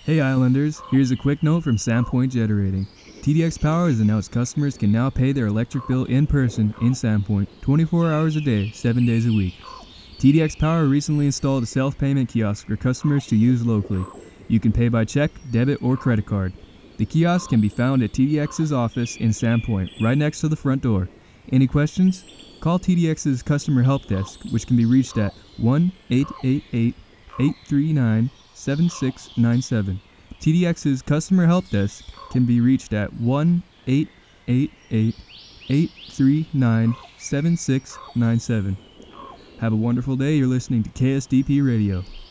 Hey Islanders, here's a quick note from Sandpoint Generating. TDX Power has announced customers can now pay their electric bill in person in Sandpoint, 24 hours a day, 7 days a week. TDX Power recently installed a self-payment kiosk for customers to use locally. You can pay by check, debit, or credit card. The kiosk can be found at TDX's office in Sandpoint, right next to the front door. Any questions? Call TDX's customer help desk, which can be reached at 1-888-839-7697. TDX's customer help desk can be reached at 1-888-839-7697. Have a wonderful day. You're listening to KSDP Radio.